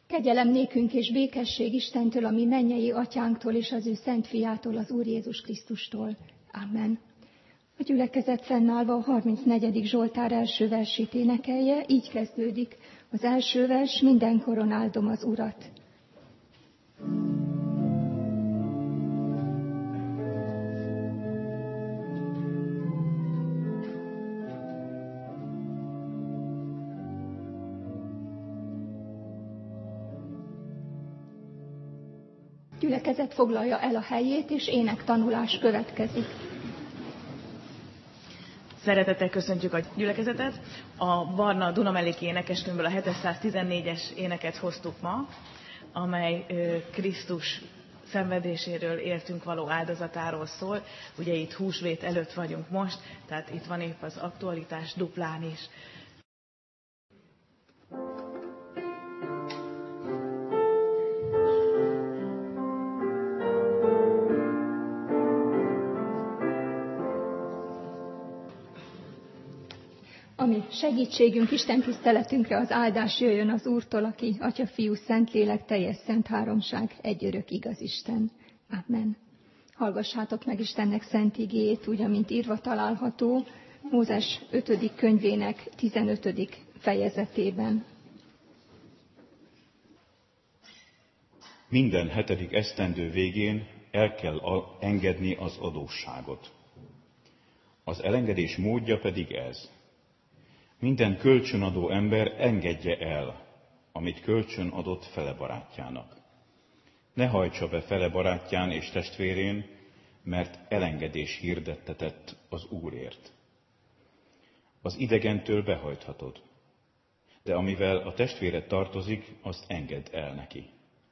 Kegyelem nékünk és békesség Istentől, a mi mennyei atyánktól és az ő szent fiától, az Úr Jézus Krisztustól. Amen. A gyülekezet fennállva a 34. Zsoltár első versét énekelje, így kezdődik. Az első vers: mindenkoron áldom az Urat. Gyülekezet foglalja el a helyét, és énektanulás következik. Szeretettel köszöntjük a gyülekezetet. A Barna Dunamelléki énekeskönyvből a 714-es éneket hoztuk ma, amely Krisztus szenvedéséről értünk való áldozatáról szól. Ugye itt húsvét előtt vagyunk most, tehát itt van épp az aktualitás duplán is. Ami segítségünk, Isten tiszteletünkre az áldás jöjjön az Úrtól, aki Atya, Fiú, Szentlélek, teljes szent háromság, egy örök igaz Isten. Amen. Hallgassátok meg Istennek szent igéjét, úgy, amint írva található Mózes 5. könyvének 15. fejezetében. Minden 7. esztendő végén el kell engedni az adósságot. Az elengedés módja pedig ez. Minden kölcsönadó ember engedje el, amit kölcsön adott fele barátjának. Ne hajtsa be fele barátján és testvérén, mert elengedés hirdettetett az Úrért. Az idegentől behajthatod, de amivel a testvéred tartozik, azt engedd el neki.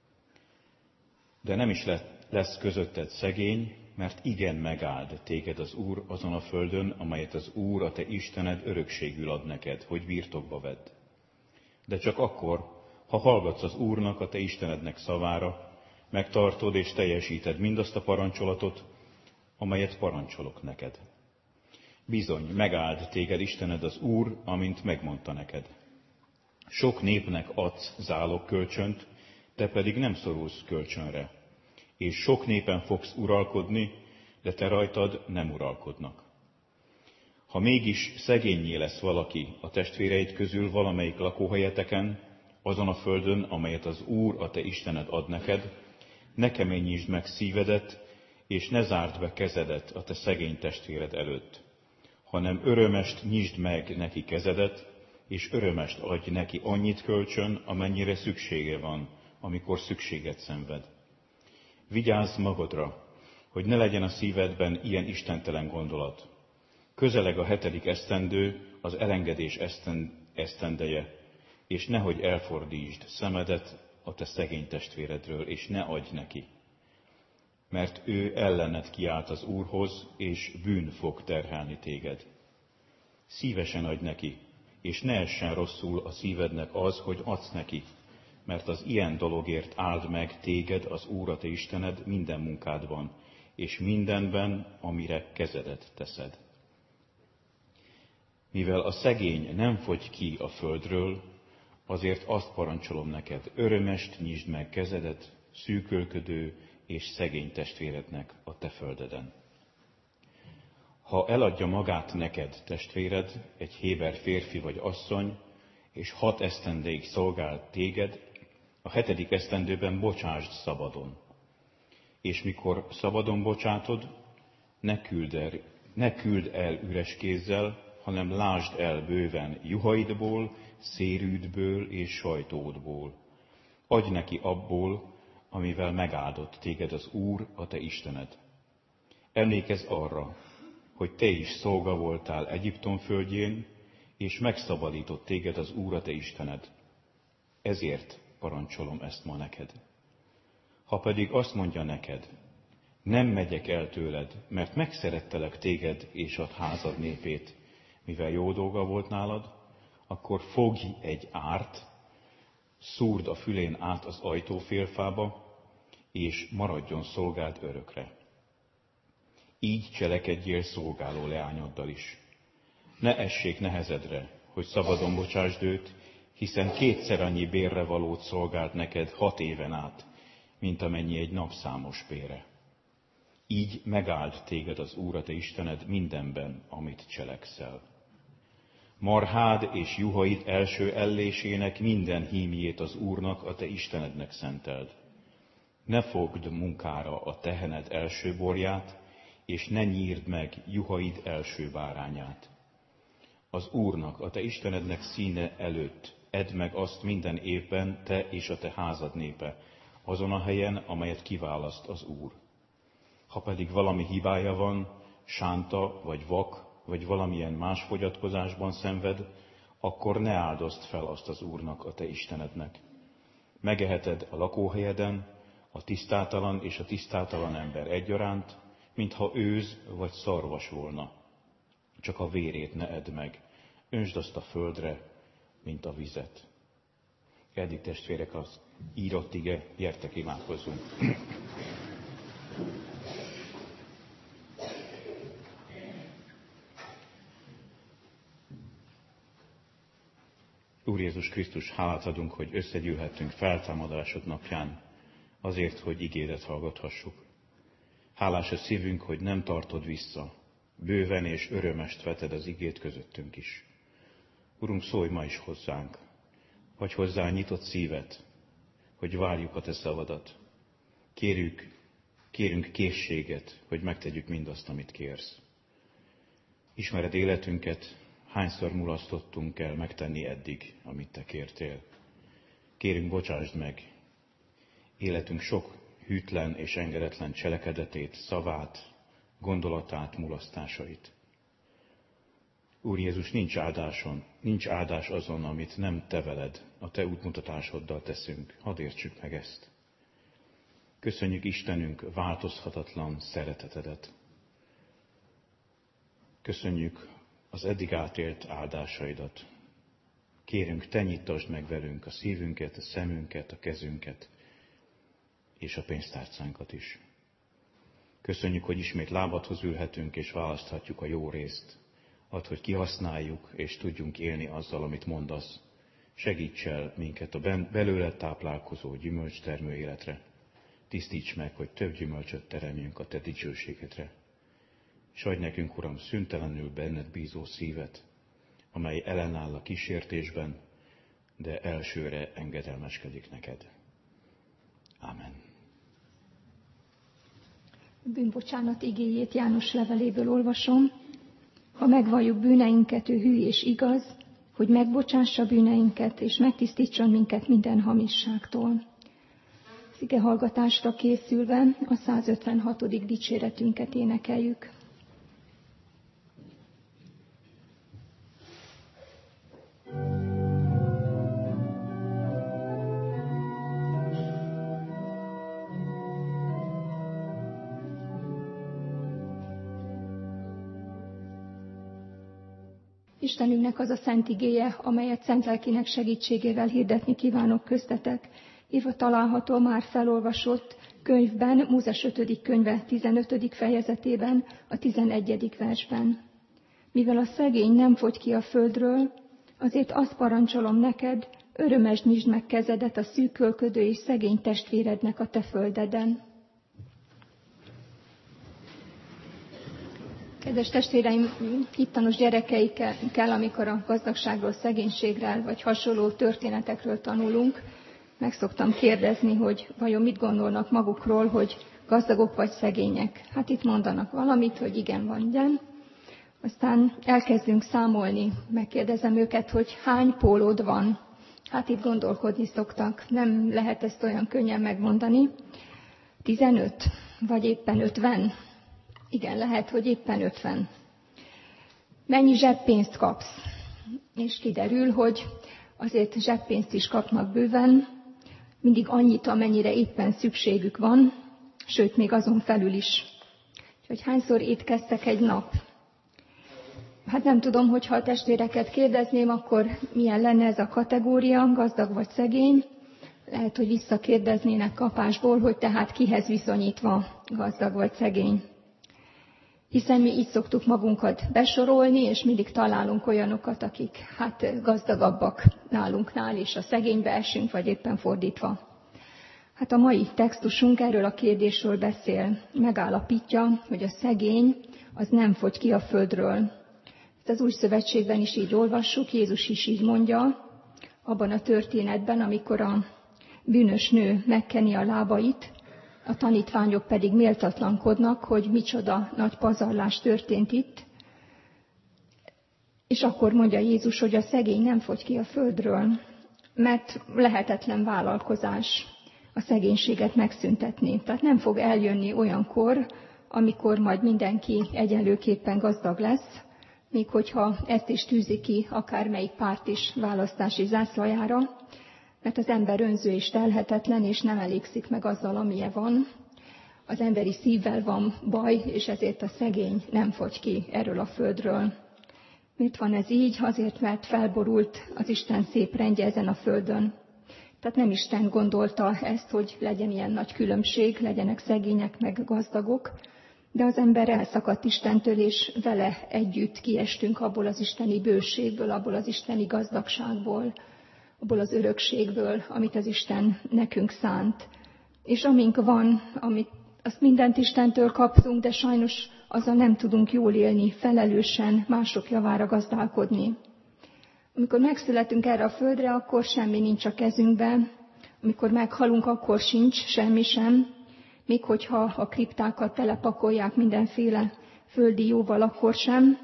De nem is lesz közötted szegény, mert igen megáld téged az Úr azon a földön, amelyet az Úr, a te Istened örökségül ad neked, hogy birtokba vedd. De csak akkor, ha hallgatsz az Úrnak, a te Istenednek szavára, megtartod és teljesíted mindazt a parancsolatot, amelyet parancsolok neked. Bizony, megáld téged Istened az Úr, amint megmondta neked. Sok népnek adsz zálogkölcsönt, te pedig nem szorulsz kölcsönre. És sok népen fogsz uralkodni, de te rajtad nem uralkodnak. Ha mégis szegénnyé lesz valaki a testvéreid közül valamelyik lakóhelyeteken, azon a földön, amelyet az Úr, a te Istened ad neked, ne keményítsd meg szívedet, és ne zárd be kezedet a te szegény testvéred előtt, hanem örömest nyisd meg neki kezedet, és örömest adj neki annyit kölcsön, amennyire szüksége van, amikor szükséget szenved. Vigyázz magadra, hogy ne legyen a szívedben ilyen istentelen gondolat. Közeleg a 7. esztendő, az elengedés esztendeje, és nehogy elfordítsd szemedet a te szegény testvéredről, és ne adj neki. Mert ő ellened kiált az Úrhoz, és bűn fog terhelni téged. Szívesen adj neki, és ne essen rosszul a szívednek az, hogy adsz neki, mert az ilyen dologért áld meg téged az Úr, a te Istened minden munkádban, és mindenben, amire kezedet teszed. Mivel a szegény nem fogy ki a földről, azért azt parancsolom neked, örömest nyisd meg kezedet szűkölködő és szegény testvérednek a te földeden. Ha eladja magát neked testvéred, egy héber férfi vagy asszony, és 6 esztendeig szolgál téged, a 7. esztendőben bocsásd szabadon. És mikor szabadon bocsátod, ne küld el üres kézzel, hanem lásd el bőven juhaidból, szérűdből és sajtódból. Adj neki abból, amivel megáldott téged az Úr, a te Istened. Emlékezz arra, hogy te is szolga voltál Egyiptom földjén, és megszabadított téged az Úr, a te Istened. Ezért parancsolom ezt ma neked. Ha pedig azt mondja neked, nem megyek el tőled, mert megszerettelek téged és a házad népét, mivel jó dolga volt nálad, akkor fogj egy árt, szúrd a fülén át az ajtófélfába, és maradjon szolgád örökre. Így cselekedjél szolgáló leányoddal is. Ne essék nehezedre, hogy szabadon bocsásd őt, hiszen 2-szer annyi bérre valót szolgált neked 6 éven át, mint amennyi egy napszámos bére. Így megáld téged az Úr, a te Istened mindenben, amit cselekszel. Marhád és juhaid első ellésének minden hímjét az Úrnak, a te Istenednek szenteld. Ne fogd munkára a tehened első borját, és ne nyírd meg juhaid első bárányát. Az Úrnak, a te Istenednek színe előtt edd meg azt minden évben, te és a te házad népe, azon a helyen, amelyet kiválaszt az Úr. Ha pedig valami hibája van, sánta vagy vak, vagy valamilyen más fogyatkozásban szenved, akkor ne áldozd fel azt az Úrnak, a te Istenednek. Megeheted a lakóhelyeden a tisztátalan és a tisztátalan ember egyaránt, mintha őz vagy szarvas volna. Csak a vérét ne edd meg, öntsd azt a földre, mint a vizet. Eddig testvérek, az írott ige, gyertek imádkozzunk. Úr Jézus Krisztus, hálát adunk, hogy összegyűlhettünk feltámadásod napján, azért, hogy igédet hallgathassuk. Hálás a szívünk, hogy nem tartod vissza, bőven és örömest veted az igét közöttünk is. Urunk, szólj ma is hozzánk, hagyj hozzá nyitott szívet, hogy várjuk a te szavadat. Kérünk készséget, hogy megtegyük mindazt, amit kérsz. Ismered életünket, hányszor mulasztottunk el megtenni eddig, amit te kértél. Kérünk, bocsásd meg életünk sok hűtlen és engedetlen cselekedetét, szavát, gondolatát, mulasztásait. Úr Jézus, nincs áldás azon, amit nem te veled, a te útmutatásoddal teszünk. Hadd értsük meg ezt. Köszönjük Istenünk változhatatlan szeretetedet. Köszönjük az eddig átélt áldásaidat. Kérünk, te nyittasd meg velünk a szívünket, a szemünket, a kezünket, és a pénztárcánkat is. Köszönjük, hogy ismét lábadhoz ülhetünk, és választhatjuk a jó részt. Add, hogy kihasználjuk, és tudjunk élni azzal, amit mondasz. Segíts el minket a belőle táplálkozó gyümölcstermő életre. Tisztíts meg, hogy több gyümölcsöt teremjünk a te dicsőségedre. És adj nekünk, Uram, szüntelenül benned bízó szívet, amely ellenáll a kísértésben, de elsőre engedelmeskedik neked. Ámen. Bűnbocsánat igéjét János leveléből olvasom. Ha megvalljuk bűneinket, ő hű és igaz, hogy megbocsássa bűneinket, és megtisztítson minket minden hamisságtól. Az ige hallgatásra készülve a 156. dicséretünket énekeljük. Istenünknek az a szent igéje, amelyet szent lelkének segítségével hirdetni kívánok köztetek, írva található a már felolvasott könyvben, Mózes 5. könyve 15. fejezetében, a 11. versben. Mivel a szegény nem fogy ki a földről, azért azt parancsolom neked, örömesdítsd meg kezedet a szűkölködő és szegény testvérednek a te földeden. Kedves testvéreim, hittanos gyerekeikkel, amikor a gazdagságról, szegénységről vagy hasonló történetekről tanulunk, meg szoktam kérdezni, hogy vajon mit gondolnak magukról, hogy gazdagok vagy szegények. Hát itt mondanak valamit, hogy igen vagy nem. Aztán elkezdünk számolni, megkérdezem őket, hogy hány pólód van. Hát itt gondolkodni szoktak, nem lehet ezt olyan könnyen megmondani. 15, vagy éppen 50. Igen, lehet, hogy éppen 50. Mennyi zseppénzt kapsz? És kiderül, hogy azért zseppénzt is kapnak bőven, mindig annyit, amennyire éppen szükségük van, sőt, még azon felül is. Úgyhogy hányszor étkeztek egy nap? Hát nem tudom, hogyha a testvéreket kérdezném, akkor milyen lenne ez a kategória, gazdag vagy szegény. Lehet, hogy visszakérdeznének kapásból, hogy tehát kihez viszonyítva gazdag vagy szegény. Hiszen mi így szoktuk magunkat besorolni, és mindig találunk olyanokat, akik gazdagabbak nálunknál, és a szegénybe esünk, vagy éppen fordítva. Hát a mai textusunk erről a kérdésről beszél, megállapítja, hogy a szegény az nem fogy ki a földről. Ezt az Új Szövetségben is így olvassuk, Jézus is így mondja, abban a történetben, amikor a bűnös nő megkeni a lábait, a tanítványok pedig méltatlankodnak, hogy micsoda nagy pazarlás történt itt. És akkor mondja Jézus, hogy a szegény nem fogy ki a földről, mert lehetetlen vállalkozás a szegénységet megszüntetni. Tehát nem fog eljönni olyankor, amikor majd mindenki egyenlőképpen gazdag lesz, még hogyha ezt is tűzi ki akármelyik párt is választási zászlajára, mert az ember önző és telhetetlen, és nem elégszik meg azzal, amilyen van. Az emberi szívvel van baj, és ezért a szegény nem fogy ki erről a földről. Miért van ez így? Azért, mert felborult az Isten szép rendje ezen a földön. Tehát nem Isten gondolta ezt, hogy legyen ilyen nagy különbség, legyenek szegények meg gazdagok, de az ember elszakadt Istentől, és vele együtt kiestünk abból az isteni bőségből, abból az isteni gazdagságból, abból az örökségből, amit az Isten nekünk szánt. És amink van, azt mindent Istentől kaptunk, de sajnos azzal nem tudunk jól élni, felelősen, mások javára gazdálkodni. Amikor megszületünk erre a földre, akkor semmi nincs a kezünkben. Amikor meghalunk, akkor sincs semmi sem. Még hogyha a kriptákat telepakolják mindenféle földi jóval, akkor sem.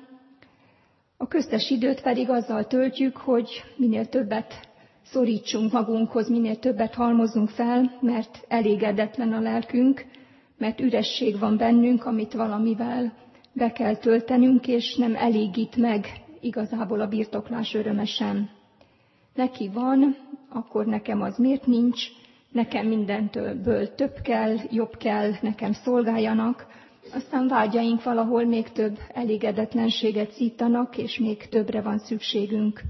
A köztes időt pedig azzal töltjük, hogy minél többet szorítsunk magunkhoz, minél többet halmozzunk fel, mert elégedetlen a lelkünk, mert üresség van bennünk, amit valamivel be kell töltenünk, és nem elégít meg igazából a birtoklás öröme sem. Neki van, akkor nekem az miért nincs, nekem mindentől több kell, jobb kell, nekem szolgáljanak, aztán vágyaink valahol még több elégedetlenséget szítanak, és még többre van szükségünk.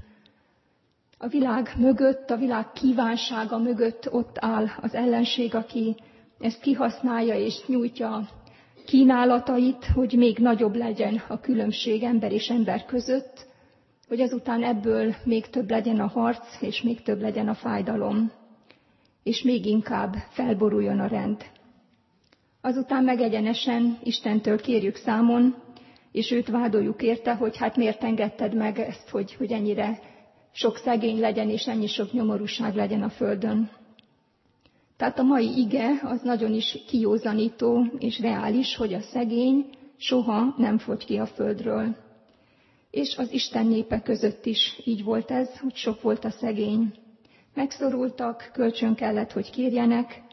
A világ mögött, a világ kívánsága mögött ott áll az ellenség, aki ezt kihasználja és nyújtja kínálatait, hogy még nagyobb legyen a különbség ember és ember között, hogy azután ebből még több legyen a harc, és még több legyen a fájdalom, és még inkább felboruljon a rend. Azután meg egyenesen Istentől kérjük számon, és őt vádoljuk érte, hogy hát miért engedted meg ezt, hogy ennyire sok szegény legyen, és ennyi sok nyomorúság legyen a földön. Tehát a mai ige az nagyon is kijózanító és reális, hogy a szegény soha nem fogy ki a földről. És az Isten népe között is így volt ez, hogy sok volt a szegény. Megszorultak, kölcsön kellett, hogy kérjenek,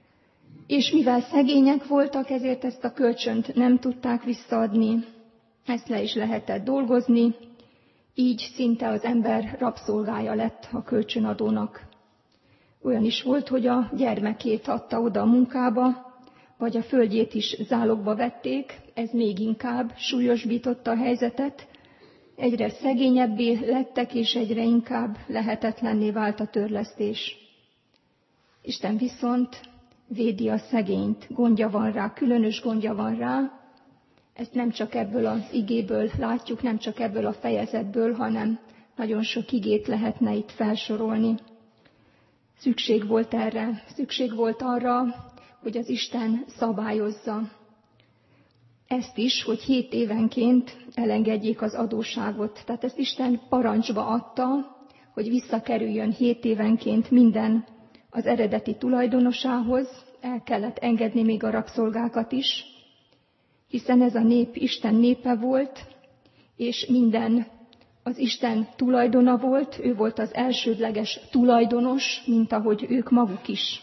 és mivel szegények voltak, ezért ezt a kölcsönt nem tudták visszaadni, ezt le is lehetett dolgozni, így szinte az ember rabszolgája lett a kölcsönadónak. Olyan is volt, hogy a gyermekét adta oda a munkába, vagy a földjét is zálogba vették, ez még inkább súlyosbította a helyzetet, egyre szegényebbé lettek, és egyre inkább lehetetlenné vált a törlesztés. Isten viszont védi a szegényt, gondja van rá, különös gondja van rá. Ezt nem csak ebből az igéből látjuk, nem csak ebből a fejezetből, hanem nagyon sok igét lehetne itt felsorolni. Szükség volt erre, szükség volt arra, hogy az Isten szabályozza ezt is, hogy 7 évenként elengedjék az adósságot. Tehát ezt Isten parancsba adta, hogy visszakerüljön 7 évenként minden az eredeti tulajdonosához, el kellett engedni még a rabszolgákat is, hiszen ez a nép Isten népe volt, és minden az Isten tulajdona volt, ő volt az elsődleges tulajdonos, mint ahogy ők maguk is.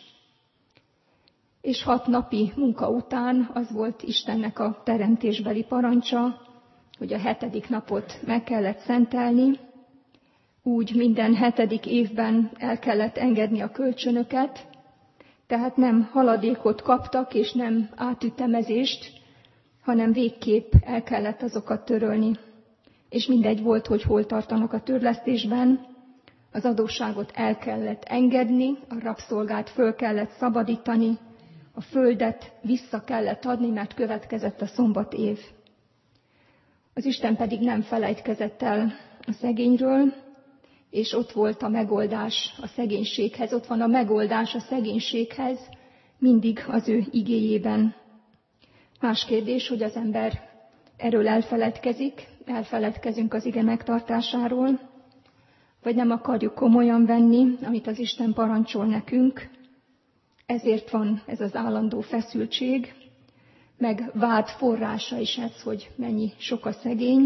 És 6 napi munka után az volt Istennek a teremtésbeli parancsa, hogy a 7. napot meg kellett szentelni, úgy minden 7. évben el kellett engedni a kölcsönöket, tehát nem haladékot kaptak, és nem átütemezést, hanem végképp el kellett azokat törölni. És mindegy volt, hogy hol tartanak a törlesztésben, az adósságot el kellett engedni, a rabszolgát föl kellett szabadítani, a földet vissza kellett adni, mert következett a szombat év. Az Isten pedig nem felejtkezett el a szegényről, és ott volt a megoldás a szegénységhez, ott van a megoldás a szegénységhez, mindig az ő igéjében. Más kérdés, hogy az ember erről elfeledkezünk az ige megtartásáról, vagy nem akarjuk komolyan venni, amit az Isten parancsol nekünk. Ezért van ez az állandó feszültség, meg vád forrása is ez, hogy mennyi sok a szegény.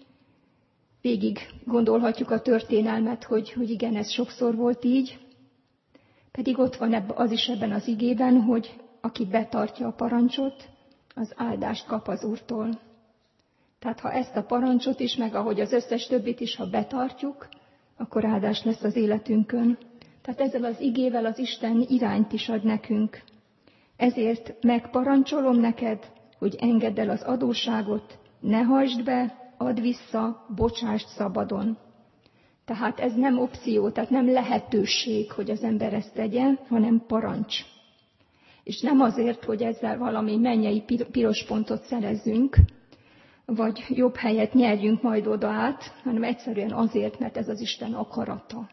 Végig gondolhatjuk a történelmet, hogy igen, ez sokszor volt így, pedig ott van az is ebben az igében, hogy aki betartja a parancsot, az áldást kap az Úrtól. Tehát ha ezt a parancsot is, meg ahogy az összes többit is, ha betartjuk, akkor áldás lesz az életünkön. Tehát ezzel az igével az Isten irányt is ad nekünk. Ezért megparancsolom neked, hogy engedd el az adósságot, ne hajtsd be, add vissza, bocsásd szabadon. Tehát ez nem opció, tehát nem lehetőség, hogy az ember ezt tegye, hanem parancs. És nem azért, hogy ezzel valami mennyei piros pontot szerezzünk, vagy jobb helyet nyerjünk majd oda át, hanem egyszerűen azért, mert ez az Isten akarata.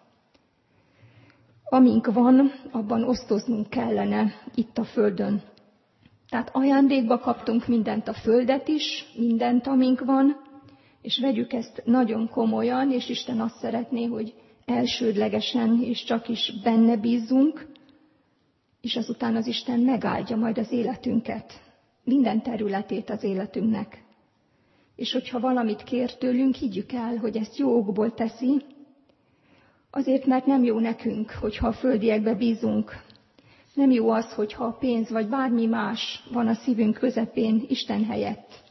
Amink van, abban osztoznunk kellene itt a földön. Tehát ajándékba kaptunk mindent, a földet is, mindent, amink van, és vegyük ezt nagyon komolyan, és Isten azt szeretné, hogy elsődlegesen és csak is benne bízzunk, és azután az Isten megáldja majd az életünket, minden területét az életünknek. És hogyha valamit kér tőlünk, higgyük el, hogy ezt jó okból teszi, azért, mert nem jó nekünk, hogyha a földiekbe bízunk. Nem jó az, hogyha a pénz vagy bármi más van a szívünk közepén Isten helyett.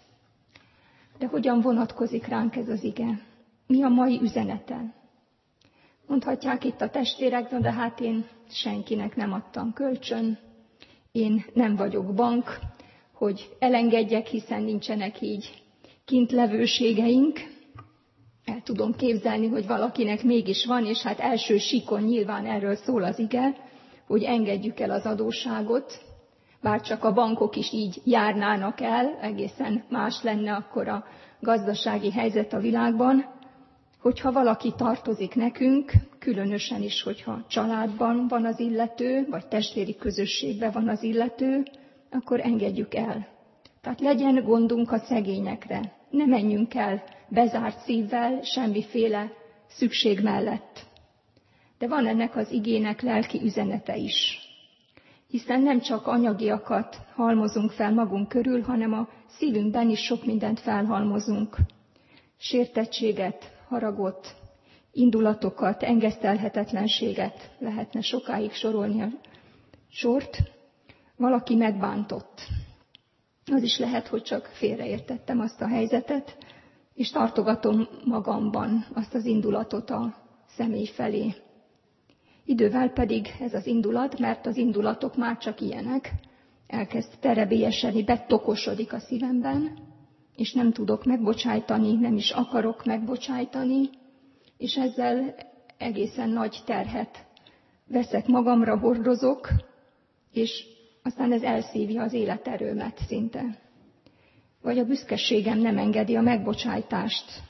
De hogyan vonatkozik ránk ez az ige? Mi a mai üzenete? Mondhatják itt a testvérek, de hát én senkinek nem adtam kölcsön, én nem vagyok bank, hogy elengedjek, hiszen nincsenek így kintlevőségeink. El tudom képzelni, hogy valakinek mégis van, és hát első síkon nyilván erről szól az ige, hogy engedjük el az adósságot, bár csak a bankok is így járnának el, egészen más lenne akkor a gazdasági helyzet a világban, hogyha valaki tartozik nekünk, különösen is, hogyha családban van az illető, vagy testvéri közösségben van az illető, akkor engedjük el. Tehát legyen gondunk a szegényekre. Ne menjünk el bezárt szívvel, semmiféle szükség mellett. De van ennek az igének lelki üzenete is. Hiszen nem csak anyagiakat halmozunk fel magunk körül, hanem a szívünkben is sok mindent felhalmozunk. Sértettséget, haragot, indulatokat, engesztelhetetlenséget, lehetne sokáig sorolni a sort. Valaki megbántott. Az is lehet, hogy csak félreértettem azt a helyzetet, és tartogatom magamban azt az indulatot a személy felé. Idővel pedig ez az indulat, mert az indulatok már csak ilyenek, elkezd terebélyesedni, betokosodik a szívemben, és nem tudok megbocsájtani, nem is akarok megbocsájtani, és ezzel egészen nagy terhet veszek magamra, hordozok, és aztán ez elszívja az életerőmet szinte. Vagy a büszkeségem nem engedi a megbocsájtást.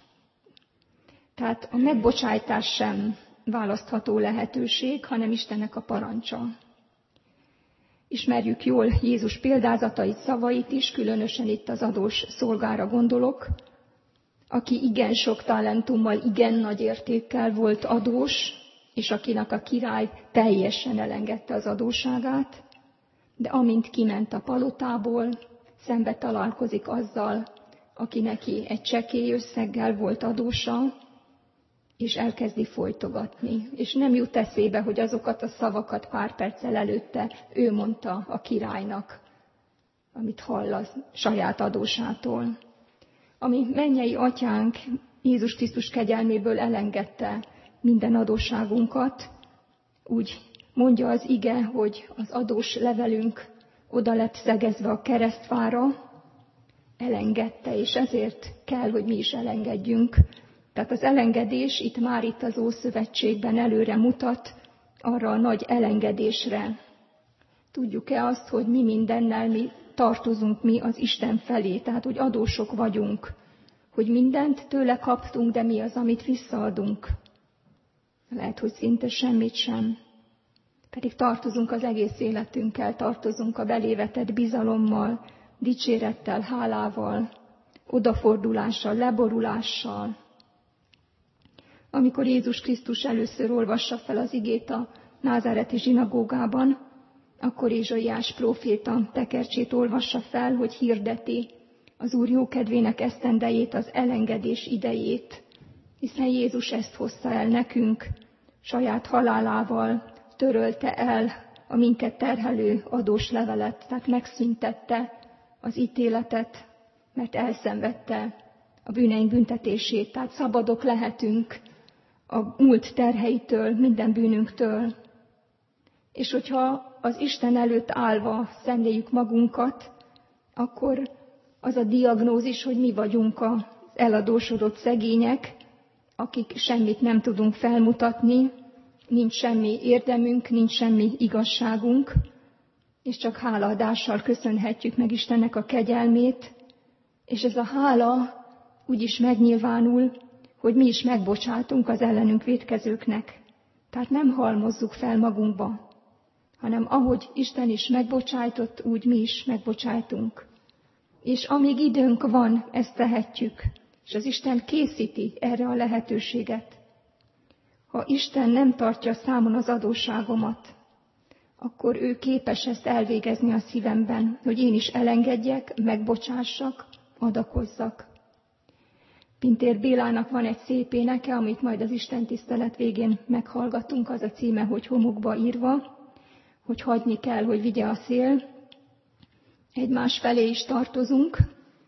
Tehát a megbocsájtás sem választható lehetőség, hanem Istennek a parancsa. Ismerjük jól Jézus példázatait, szavait is, különösen itt az adós szolgára gondolok, aki igen sok talentummal, igen nagy értékkel volt adós, és akinek a király teljesen elengedte az adósságát, de amint kiment a palotából, szembe találkozik azzal, aki neki egy csekély összeggel volt adósa, és elkezdi folytogatni. És nem jut eszébe, hogy azokat a szavakat pár perccel előtte ő mondta a királynak, amit hall a saját adósától. Ami mennyei atyánk Jézus Krisztus kegyelméből elengedte minden adósságunkat, úgy mondja az ige, hogy az adós levelünk oda lett szegezve a keresztfára, elengedte, és ezért kell, hogy mi is elengedjünk. Tehát az elengedés itt az Ószövetségben előre mutat arra a nagy elengedésre. Tudjuk-e azt, hogy mi mindennel mi tartozunk mi az Isten felé, tehát hogy adósok vagyunk, hogy mindent tőle kaptunk, de mi az, amit visszaadunk? Lehet, hogy szinte semmit sem. Pedig tartozunk az egész életünkkel, tartozunk a belévetett bizalommal, dicsérettel, hálával, odafordulással, leborulással. Amikor Jézus Krisztus először olvassa fel az igét a názáreti zsinagógában, akkor Ézsaiás próféta tekercsét olvassa fel, hogy hirdeti az Úr jókedvének esztendejét, az elengedés idejét, hiszen Jézus ezt hozta el nekünk, saját halálával törölte el a minket terhelő adós levelet, tehát megszüntette az ítéletet, mert elszenvedte a bűneink büntetését, tehát szabadok lehetünk a múlt terheitől, minden bűnünktől. És hogyha az Isten előtt állva szemléljük magunkat, akkor az a diagnózis, hogy mi vagyunk az eladósodott szegények, akik semmit nem tudunk felmutatni, nincs semmi érdemünk, nincs semmi igazságunk, és csak hálaadással köszönhetjük meg Istennek a kegyelmét, és ez a hála úgy is megnyilvánul, hogy mi is megbocsátunk az ellenünk vétkezőknek. Tehát nem halmozzuk fel magunkba, hanem ahogy Isten is megbocsájtott, úgy mi is megbocsájtunk. És amíg időnk van, ezt tehetjük, és az Isten készíti erre a lehetőséget. Ha Isten nem tartja számon az adósságomat, akkor ő képes ezt elvégezni a szívemben, hogy én is elengedjek, megbocsássak, adakozzak. Pintér Bélának van egy szép éneke, amit majd az Isten tisztelet végén meghallgatunk, az a címe, hogy homokba írva, hogy hagyni kell, hogy vigye a szél. Egymás felé is tartozunk.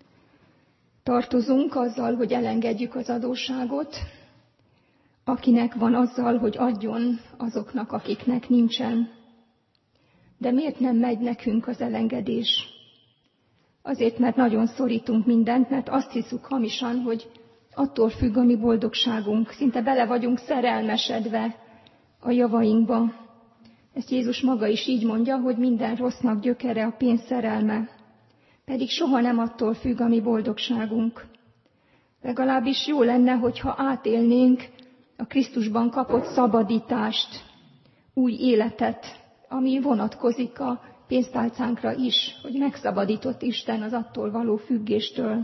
Tartozunk azzal, hogy elengedjük az adósságot, akinek van azzal, hogy adjon azoknak, akiknek nincsen. De miért nem megy nekünk az elengedés? Azért, mert nagyon szorítunk mindent, mert azt hiszük hamisan, hogy attól függ a mi boldogságunk. Szinte bele vagyunk szerelmesedve a javainkba. Ezt Jézus maga is így mondja, hogy minden rossznak gyökere a pénz szerelme. Pedig soha nem attól függ a mi boldogságunk. Legalábbis jó lenne, hogyha átélnénk a Krisztusban kapott szabadítást, új életet, ami vonatkozik a pénztálcánkra is, hogy megszabadított Isten az attól való függéstől.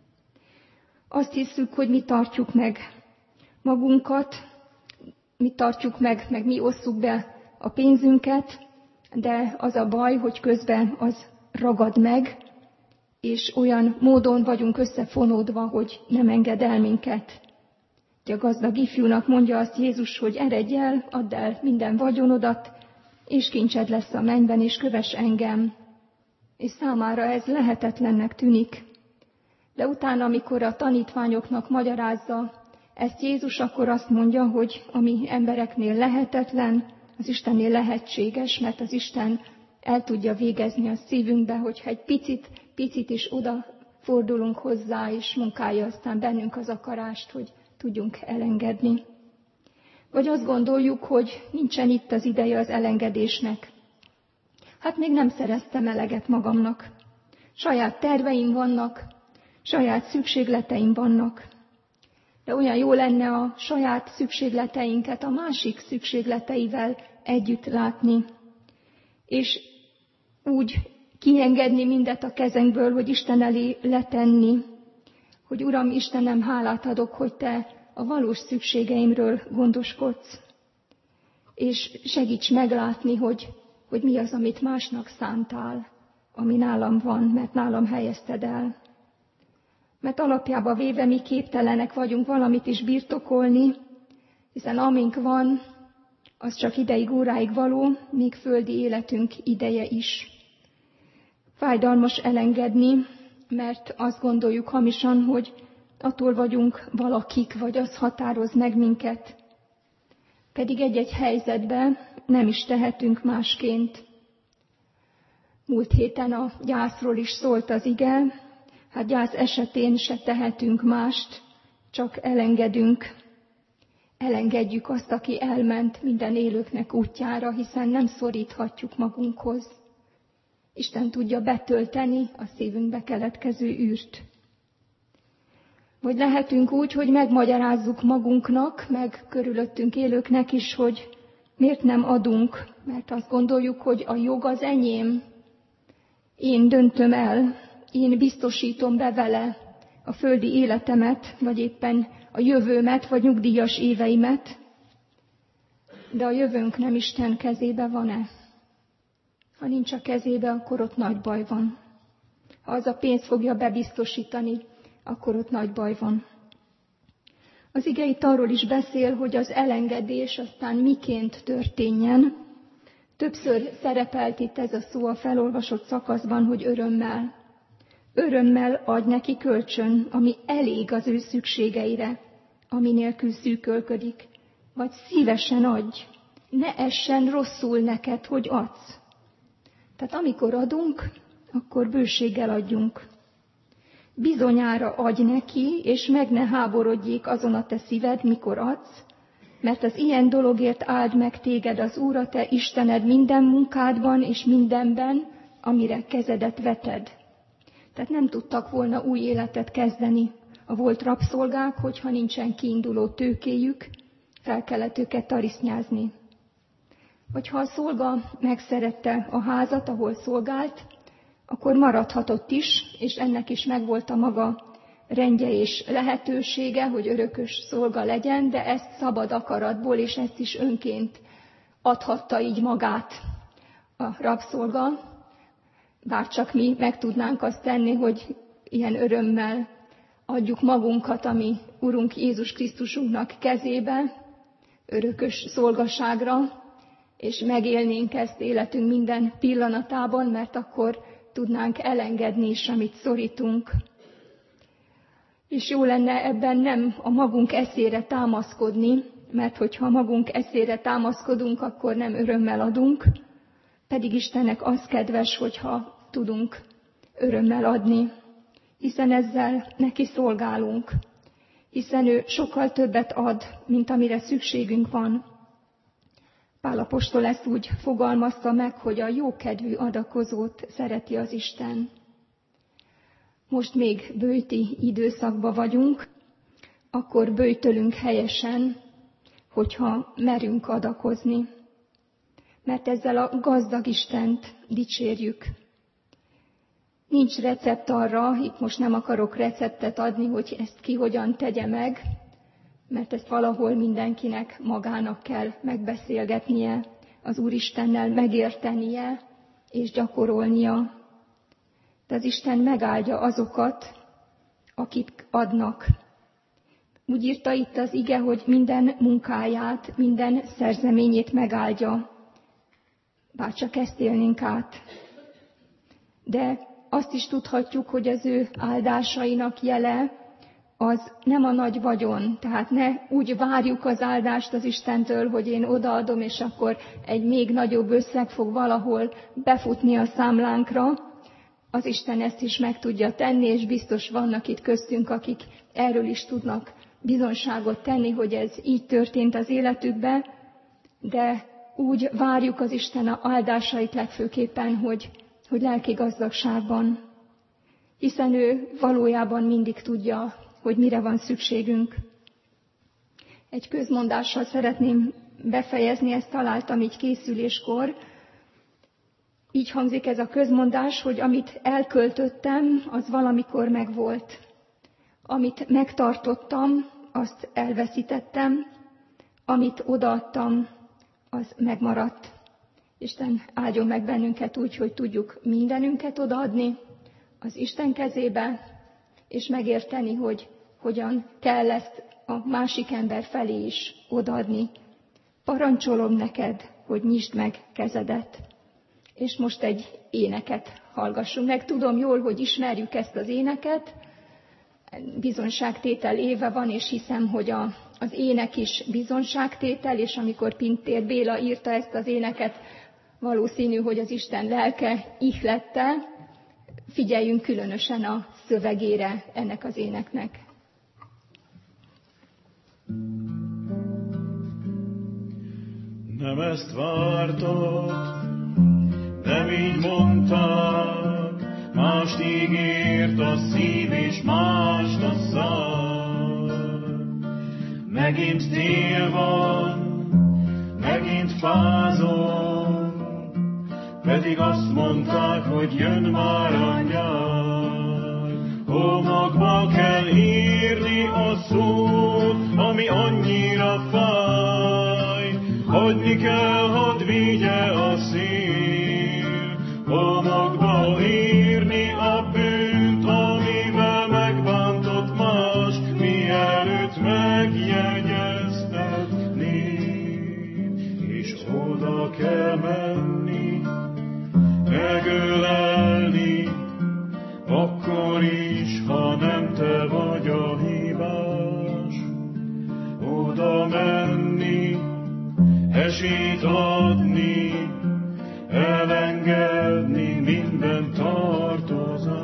Azt hiszük, hogy mi tartjuk meg magunkat, mi tartjuk meg mi osszuk be a pénzünket, de az a baj, hogy közben az ragad meg, és olyan módon vagyunk összefonódva, hogy nem enged el minket. A gazdag ifjúnak mondja azt Jézus, hogy eredj el, add el minden vagyonodat, és kincsed lesz a mennyben, és kövess engem. És számára ez lehetetlennek tűnik. De utána, amikor a tanítványoknak magyarázza ezt Jézus, akkor azt mondja, hogy ami embereknél lehetetlen, az Istennél lehetséges, mert az Isten el tudja végezni a szívünkbe, hogyha egy picit is odafordulunk hozzá, és munkálja aztán bennünk az akarást, hogy tudjunk elengedni. Vagy azt gondoljuk, hogy nincsen itt az ideje az elengedésnek. Hát még nem szereztem eleget magamnak. Saját terveim vannak, saját szükségleteim vannak. De olyan jó lenne a saját szükségleteinket a másik szükségleteivel együtt látni. És úgy kiengedni mindet a kezünkből, hogy Isten elé letenni, hogy Uram, Istenem, hálát adok, hogy Te a valós szükségeimről gondoskodsz, és segíts meglátni, hogy mi az, amit másnak szántál, ami nálam van, mert nálam helyezted el. Mert alapjába véve mi képtelenek vagyunk valamit is birtokolni, hiszen amink van, az csak ideig, óráig való, még földi életünk ideje is. Fájdalmas elengedni, mert azt gondoljuk hamisan, hogy attól vagyunk valakik, vagy az határoz meg minket. Pedig egy-egy helyzetben nem is tehetünk másként. Múlt héten a gyászról is szólt az ige, hát gyász esetén se tehetünk mást, csak elengedünk. Elengedjük azt, aki elment minden élőknek útjára, hiszen nem szoríthatjuk magunkhoz. Isten tudja betölteni a szívünkbe keletkező űrt. Hogy lehetünk úgy, hogy megmagyarázzuk magunknak, meg körülöttünk élőknek is, hogy miért nem adunk, mert azt gondoljuk, hogy a jog az enyém. Én döntöm el, én biztosítom be vele a földi életemet, vagy éppen a jövőmet, vagy nyugdíjas éveimet. De a jövőnk nem Isten kezébe van-e? Ha nincs a kezébe, akkor ott nagy baj van. Ha az a pénz fogja bebiztosítani, akkor ott nagy baj van. Az ige itt arról is beszél, hogy az elengedés aztán miként történjen. Többször szerepelt itt ez a szó a felolvasott szakaszban, hogy örömmel. Örömmel adj neki kölcsön, ami elég az ő szükségeire, ami nélkül szűkölködik. Vagy szívesen adj, ne essen rosszul neked, hogy adsz. Tehát amikor adunk, akkor bőséggel adjunk. Bizonyára adj neki, és meg ne háborodjék azon a te szíved, mikor adsz, mert az ilyen dologért áld meg téged az Úr, a te Istened minden munkádban és mindenben, amire kezedet veted. Tehát nem tudtak volna új életet kezdeni a volt rabszolgák, hogyha nincsen kiinduló tőkéjük, fel kellett őket tarisznyázni. Vagy ha a szolga megszerette a házat, ahol szolgált, akkor maradhatott is, és ennek is megvolt a maga rendje és lehetősége, hogy örökös szolga legyen, de ezt szabad akaratból, és ezt is önként adhatta így magát a rabszolga. Bárcsak mi meg tudnánk azt tenni, hogy ilyen örömmel adjuk magunkat a mi Urunk Jézus Krisztusunknak kezébe, örökös szolgaságra, és megélnénk ezt életünk minden pillanatában, mert akkor tudnánk elengedni is, amit szorítunk. És jó lenne ebben nem a magunk eszére támaszkodni, mert hogyha magunk eszére támaszkodunk, akkor nem örömmel adunk, pedig Istennek az kedves, hogyha tudunk örömmel adni, hiszen ezzel neki szolgálunk, hiszen ő sokkal többet ad, mint amire szükségünk van. Pál apostol ezt úgy fogalmazta meg, hogy a jókedvű adakozót szereti az Isten. Most még böjti időszakban vagyunk, akkor böjtölünk helyesen, hogyha merünk adakozni. Mert ezzel a gazdag Istent dicsérjük. Nincs recept arra, itt most nem akarok receptet adni, hogy ezt ki hogyan tegye meg, mert ezt valahol mindenkinek magának kell megbeszélgetnie, az Úristennel megértenie és gyakorolnia. De az Isten megáldja azokat, akik adnak. Úgy írta itt az ige, hogy minden munkáját, minden szerzeményét megáldja. Bárcsak ezt élnénk át. De azt is tudhatjuk, hogy az ő áldásainak jele az nem a nagy vagyon. Tehát ne úgy várjuk az áldást az Istentől, hogy én odaadom, és akkor egy még nagyobb összeg fog valahol befutni a számlánkra. Az Isten ezt is meg tudja tenni, és biztos vannak itt köztünk, akik erről is tudnak bizonságot tenni, hogy ez így történt az életükben, de úgy várjuk az Isten áldásait legfőképpen, hogy lelki gazdagságban, hiszen ő valójában mindig tudja, hogy mire van szükségünk. Egy közmondással szeretném befejezni, ezt találtam így készüléskor. Így hangzik ez a közmondás, hogy amit elköltöttem, az valamikor megvolt. Amit megtartottam, azt elveszítettem, amit odaadtam, az megmaradt. Isten áldjon meg bennünket úgy, hogy tudjuk mindenünket odaadni az Isten kezébe, és megérteni, hogy hogyan kell ezt a másik ember felé is odaadni. Parancsolom neked, hogy nyisd meg kezedet. És most egy éneket hallgassunk meg. Tudom jól, hogy ismerjük ezt az éneket. Bizonságtétel éve van, és hiszem, hogy az ének is bizonságtétel, és amikor Pintér Béla írta ezt az éneket, valószínű, hogy az Isten lelke ihlette. Figyeljünk különösen a szövegére ennek az éneknek. Nem ezt vártad, nem így mondtad, mást ígért a szív és mást a szám. megint tél van, megint fázom, pedig azt mondták, hogy jön már a nyár. Homokba kell írni a szót, ami annyira fáj, hagyni kell, hadd vigye a szél. Homokba írni a bűnt, amivel megbántott más, mielőtt megjegyeztetni, és oda kell menni, megölelni, akkor is, ha nem te vagy a hibás. Oda menni, esélyt adni, elengedni minden tartozást.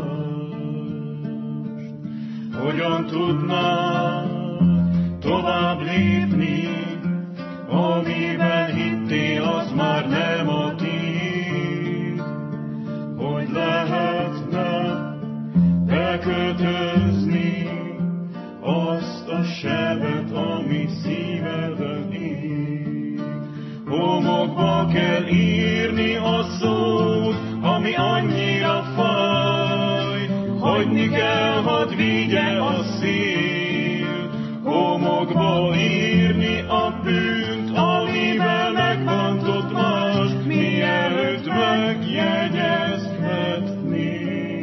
Hogyan tudnál tovább lépni, amiben hittél, az már nem a tiéd? Hogy lehetne bekötözni azt a sebet, ami szíveden ég? Homokba kell írni a szót, ami annyira fáj, hagyni kell, hadd vigye a szél. Homokba írni a bűnt, amivel megbántott más, mielőtt megjegyezhetni.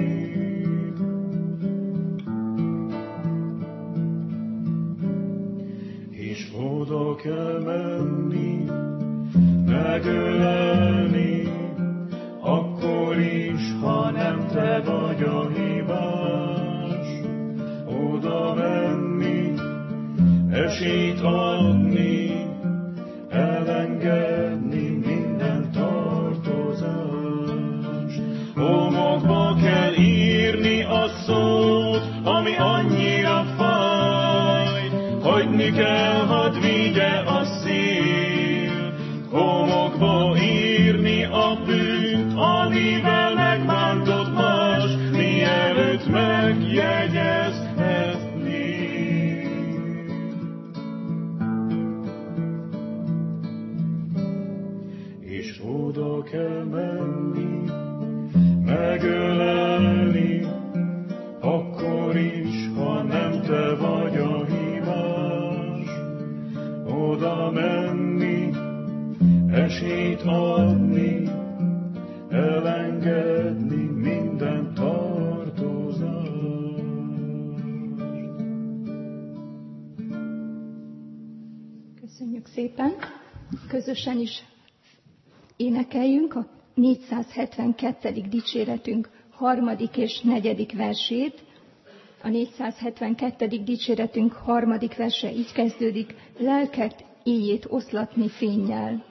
És oda kell menni, megölelni, akkor is, ha nem te vagy a hibás. Oda menni, esélyt adni, elengedni minden tartozást. Homokba kell írni a szót, ami annyira fáj, hagyni kell, hadd vigye a szél. Homokba írni a bűnt, amivel megbántott más, mielőtt megjegyezhetni. És oda kell menni, megölelni, akkor is, ha nem te vagy a hibás. Oda menni, esélyt adni, elengedni minden tartozást. Köszönjük szépen! Közösen is énekeljünk a 472. dicséretünk 3. és 4. versét. A 472. dicséretünk 3. verse így kezdődik: lelket éjjét oszlatni fénnyel.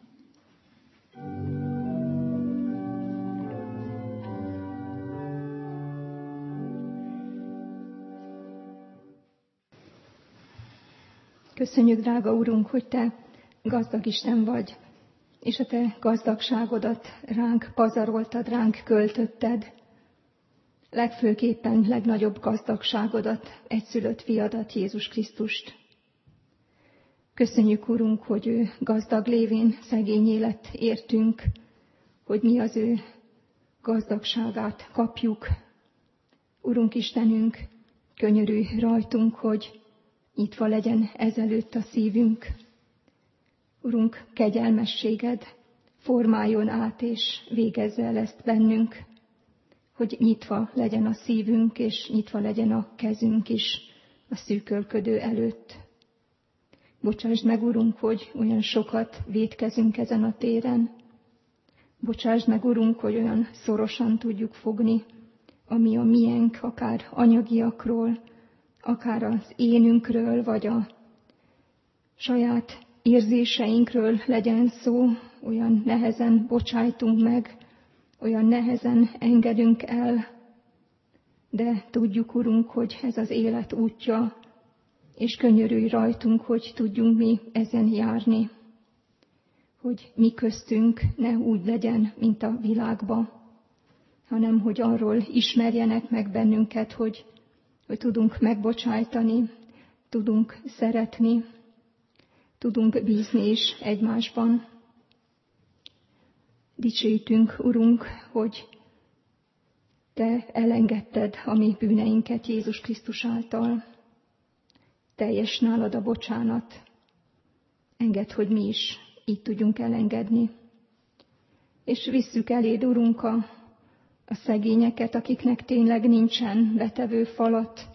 Köszönjük, drága Urunk, hogy Te gazdag Isten vagy, és a Te gazdagságodat ránk pazaroltad, ránk költötted. Legfőképpen legnagyobb gazdagságodat, egyszülött fiadat, Jézus Krisztust. Köszönjük, Urunk, hogy ő gazdag lévén szegényé lett értünk, hogy mi az ő gazdagságát kapjuk. Urunk Istenünk, könyörülj rajtunk, hogy nyitva legyen ezelőtt a szívünk. Urunk, kegyelmességed formáljon át és végezze el ezt bennünk, hogy nyitva legyen a szívünk, és nyitva legyen a kezünk is a szűkölködő előtt. Bocsásd meg, Urunk, hogy olyan sokat vétkezünk ezen a téren. Bocsásd meg, Urunk, hogy olyan szorosan tudjuk fogni, ami a miénk, akár anyagiakról, akár az énünkről, vagy a saját érzéseinkről legyen szó, olyan nehezen bocsájtunk meg, olyan nehezen engedünk el, de tudjuk, Urunk, hogy ez az élet útja, és könyörülj rajtunk, hogy tudjunk mi ezen járni, hogy mi köztünk ne úgy legyen, mint a világban, hanem hogy arról ismerjenek meg bennünket, hogy tudunk megbocsájtani, tudunk szeretni, tudunk bízni is egymásban. Dicsőítünk, Urunk, hogy Te elengedted a mi bűneinket Jézus Krisztus által. Teljes nálad a bocsánat. Engedd, hogy mi is így tudjunk elengedni. És visszük eléd, Urunk, a szegényeket, akiknek tényleg nincsen betevő falat.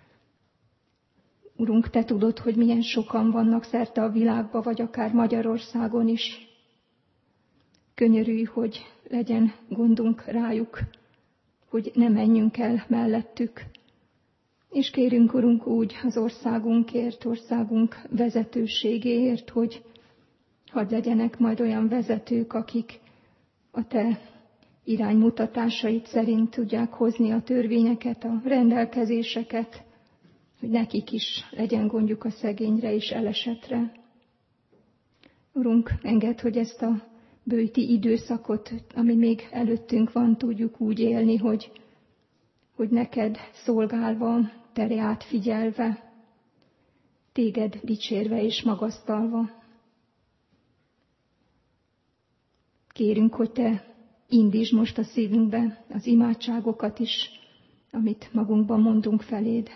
Urunk, Te tudod, hogy milyen sokan vannak szerte a világba, vagy akár Magyarországon is. Könyörülj, hogy legyen gondunk rájuk, hogy ne menjünk el mellettük. És kérünk, Urunk, úgy az országunkért, országunk vezetőségéért, hogy hadd legyenek majd olyan vezetők, akik a Te iránymutatásait szerint tudják hozni a törvényeket, a rendelkezéseket, hogy nekik is legyen gondjuk a szegényre és elesetre. Urunk, engedd, hogy ezt a bőti időszakot, ami még előttünk van, tudjuk úgy élni, hogy neked szolgálva, Te reád figyelve, Téged dicsérve és magasztalva. Kérünk, hogy Te indítsd most a szívünkbe az imádságokat is, amit magunkban mondunk feléd.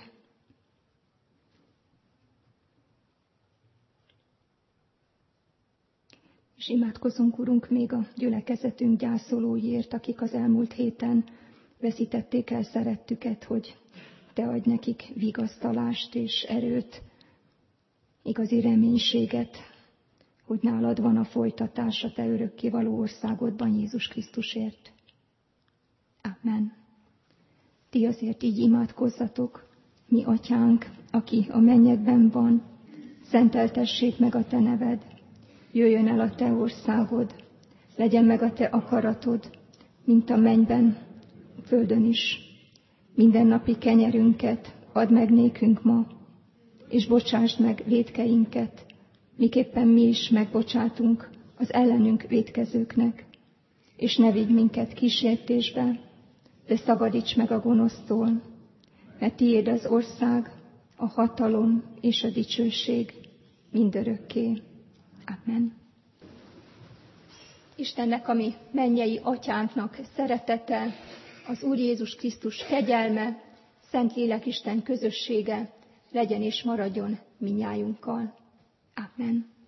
És imádkozunk, Urunk, még a gyülekezetünk gyászolóiért, akik az elmúlt héten veszítették el szerettüket, hogy Te adj nekik vigasztalást és erőt, igazi reménységet, hogy nálad van a folytatás a Te örökkévaló országodban Jézus Krisztusért. Amen. Ti azért így imádkozzatok, mi Atyánk, aki a mennyekben van, szenteltessék meg a Te neved. Jöjjön el a Te országod, legyen meg a Te akaratod, mint a mennyben, a földön is. Mindennapi kenyerünket add meg nékünk ma, és bocsásd meg vétkeinket, miképpen mi is megbocsátunk az ellenünk vétkezőknek. És ne vigy minket kísértésbe, de szabadíts meg a gonosztól, mert Tiéd az ország, a hatalom és a dicsőség mindörökké. Amen. Istennek, a mi mennyei Atyánknak szeretete, az Úr Jézus Krisztus kegyelme, Szentlélek Isten közössége legyen és maradjon mindnyájunkkal. Amen.